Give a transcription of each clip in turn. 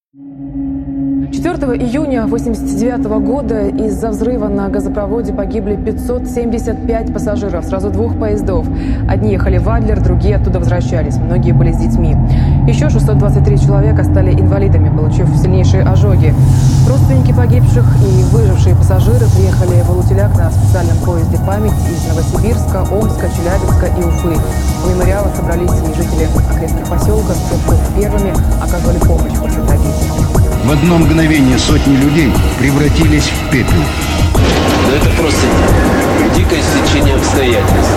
4 июня 1989 года из-за взрыва на газопроводе погибли 575 пассажиров, сразу двух поездов. Одни ехали в Адлер, другие оттуда возвращались. Многие были с детьми. Еще 623 человека стали инвалидами, получив сильнейшие ожоги. Родственники погибших и выжившие пассажиры приехали в Алутиляк на специальном поезде «Память» из Новосибирска, Омска, Челябинска и Уфы. У мемориала собрались и жители окрестных поселков, кто первыми оказывали помощь после трагедии. В одно мгновение сотни людей превратились в пепел. Но это просто дикое стечение обстоятельств.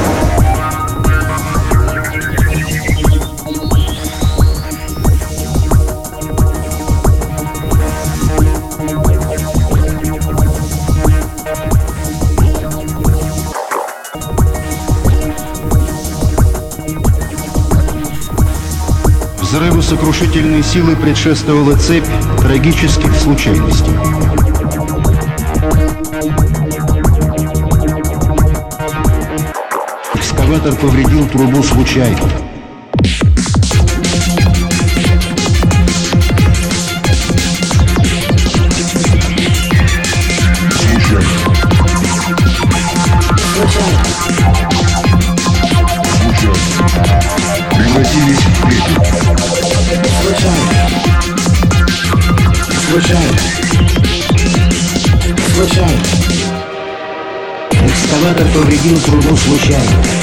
Взрыву сокрушительной силы предшествовала цепь трагических случайностей. Экскаватор повредил трубу случайно. Превратились в пепел. Случайно. Экскаватор повредил трубу случайно.